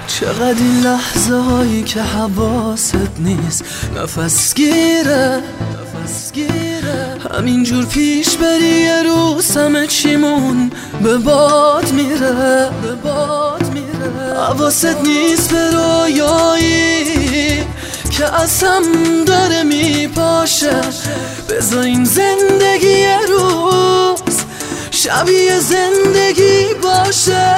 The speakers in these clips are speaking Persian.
چقدر این لحظه هایی که حواست نیست نفس گیره همینجور پیش بری یه روز همه چیمون به باد میره حواست نیست به رویایی که از هم داره میپاشه. بذار این زندگی یه روز شبیه زندگی باشه.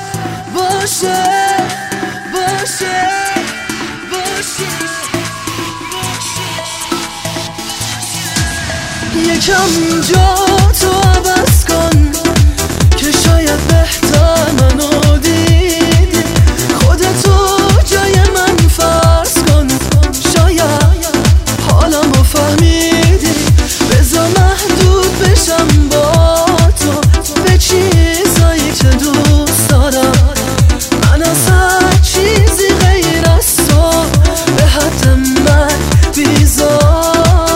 یکم جا تو عوض کن که شاید بهتر منو دیدی. خودتو جای من فرض کن شاید حالمو فهمیدی. بذار محدود بشم با تو به چیزایی که دوست دارم. من از هر چیزی غیر از تو به حد من بیزارم.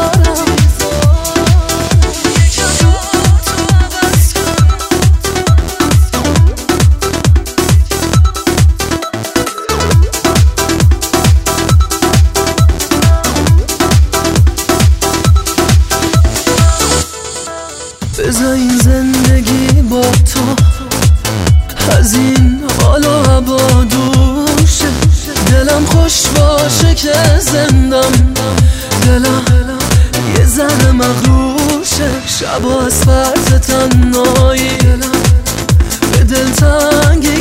بذار این زندگی با تو از این حال و هوا دوشه. دلم خوش باشه که زندم، دلم یه ذره مغروشه. شبا از فرط تنهایی به دل تنگی